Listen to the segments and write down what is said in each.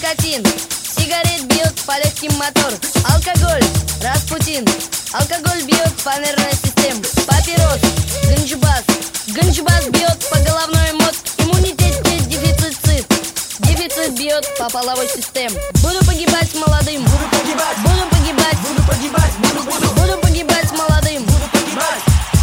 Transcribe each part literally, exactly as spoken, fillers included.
никотин. Сигарет бьет по легким мотор. Алкоголь, Распутин. Алкоголь бьет по нервной системе. Папирос, ганджубас. Ганджубас бьет по головной мозг. Иммунитет, дефицит. Дефицит бьет по половой системе. Буду погибать молодым. Буду погибать, Буду погибать. буду погибать, буду, буду, Буду погибать молодым. буду погибать.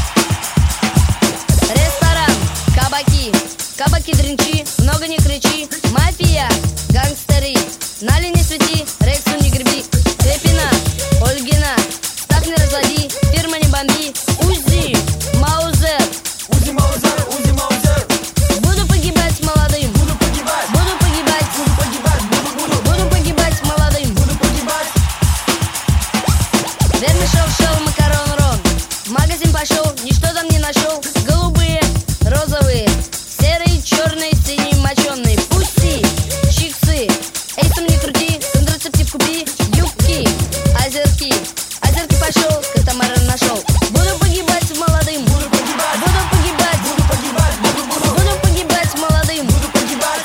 Ресторан, кабаки. Кабаки, дринчи, много не кричи. Мафия, гангстеры. Нали не свети, Рексу не греби. Крепина, Ольгина. Ставь не разводи, фирма не бомби. Узи, Маузер. Узи Маузер, Узи Маузер. Буду погибать молодым. Буду погибать, Буду погибать. буду погибать, буду, буду, Буду погибать молодым. буду погибать. Вермишел, шел, макарон, рон. В магазин пошел, ничто там не нашел. Голубые, розовые, серые, черные, синие, моченые. Пусти, чиксы, эйсом не крути, контрацептив купи. Юбки, озерки, озерки пошел, катамаран нашел. Буду погибать молодым. Буду погибать, Буду погибать. буду погибать, буду, буду, Буду погибать молодым. буду погибать.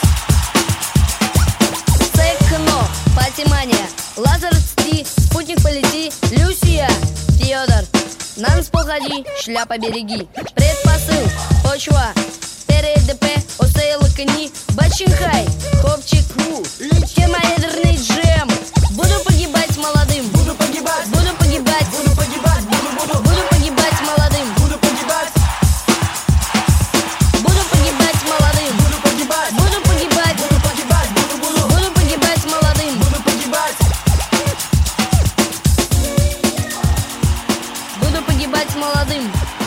Секно, Патимания, Лазар цти, спутник полети. Люсия, Федор, на танцпол ходи, шляпа береги. Предпосыл, почва, ТРДП, осей лакани. Бачинхай, хопчик, ху, термоядерный джем. Буду погибать молодым. Буду погибать, Буду погибать. буду погибать, буду, буду, Буду погибать молодым. буду погибать, Буду погибать молодым. буду погибать, Буду погибать. буду погибать, буду, буду, Буду погибать молодым. буду погибать. Буду погибать молодым.